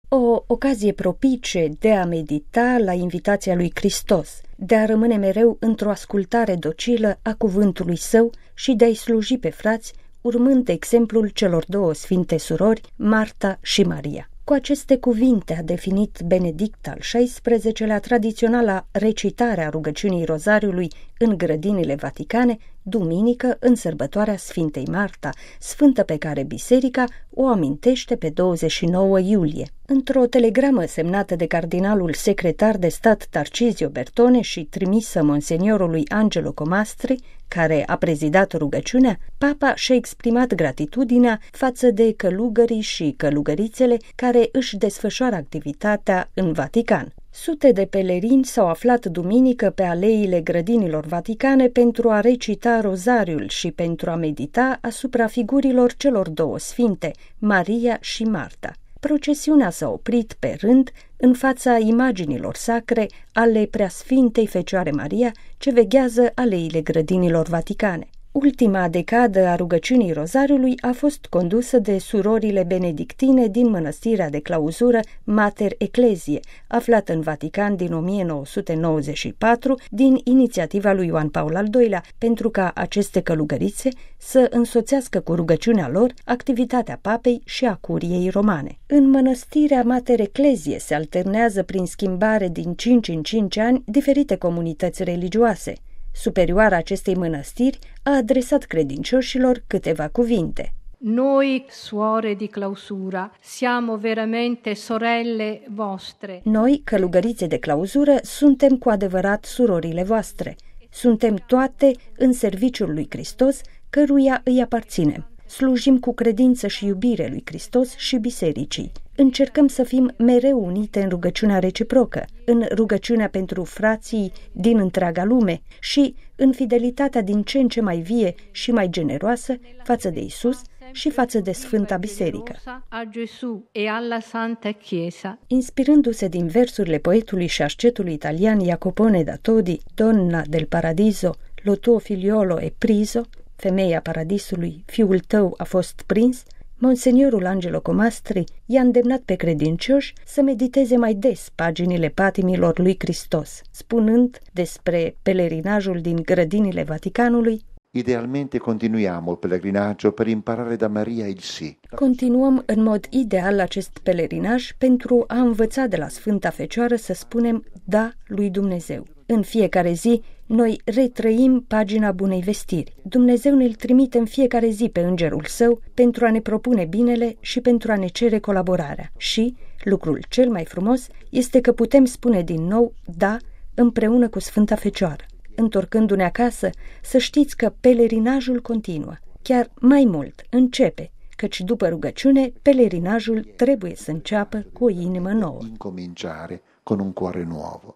o ocazie propice de a medita la invitația lui Hristos, de a rămâne mereu într-o ascultare docilă a cuvântului său și de a-i sluji pe frați, urmând exemplul celor două sfinte surori, Marta și Maria. Cu aceste cuvinte a definit Benedict al XVI-lea tradiționala recitare a rugăciunii Rozariului în grădinile vaticane, duminică în sărbătoarea Sfintei Marta, sfântă pe care biserica o amintește pe 29 iulie. Într-o telegramă semnată de cardinalul secretar de stat Tarcisio Bertone și trimisă monseniorului Angelo Comastri, care a prezidat rugăciunea, papa și-a exprimat gratitudinea față de călugării și călugărițele care își desfășoară activitatea în Vatican. Sute de pelerini s-au aflat duminică pe aleile grădinilor vaticane pentru a recita rozariul și pentru a medita asupra figurilor celor două sfinte, Maria și Marta. Procesiunea s-a oprit pe rând în fața imaginilor sacre ale Preasfintei Fecioare Maria, ce veghează aleile grădinilor vaticane. Ultima decadă a rugăciunii Rozariului a fost condusă de surorile benedictine din mănăstirea de clauzură Mater Ecclesiae, aflată în Vatican din 1994, din inițiativa lui Ioan Paul al II-lea, pentru ca aceste călugărițe să însoțească cu rugăciunea lor activitatea papei și a curiei romane. În mănăstirea Mater Ecclesiae se alternează prin schimbare din 5 în 5 ani diferite comunități religioase. Superioara acestei mănăstiri a adresat credincioșilor câteva cuvinte. Noi, suore di clausura, siamo veramente sorelle vostre. Noi, călugărițe de clauzură, suntem cu adevărat surorile voastre. Suntem toate în serviciul lui Hristos, căruia îi aparținem. Slujim cu credință și iubire lui Hristos și bisericii. Încercăm să fim mereu unite în rugăciunea reciprocă, în rugăciunea pentru frații din întreaga lume și în fidelitatea din ce în ce mai vie și mai generoasă față de Isus și față de Sfânta Biserică. Inspirându-se din versurile poetului și ascetului italian Jacopone da Todi, Donna del Paradiso, lo tuo figliolo è priso, femeia paradisului, fiul tău a fost prins, monseniorul Angelo Comastri i-a îndemnat pe credincioși să mediteze mai des paginile patimilor lui Hristos, spunând despre pelerinajul din grădinile Vaticanului: Idealmente continuiamo il pellegrinaggio per imparare da Maria il sì. Continuăm în mod ideal acest pelerinaj pentru a învăța de la Sfânta Fecioară să spunem da lui Dumnezeu. În fiecare zi, noi retrăim pagina bunei vestiri. Dumnezeu ne-l trimite în fiecare zi pe îngerul său pentru a ne propune binele și pentru a ne cere colaborarea. Și, lucrul cel mai frumos, este că putem spune din nou da împreună cu Sfânta Fecioară. Întorcându-ne acasă, să știți că pelerinajul continuă. Chiar mai mult, începe, căci după rugăciune, pelerinajul trebuie să înceapă cu o inimă nouă. Incominciare con un cuore nuovo.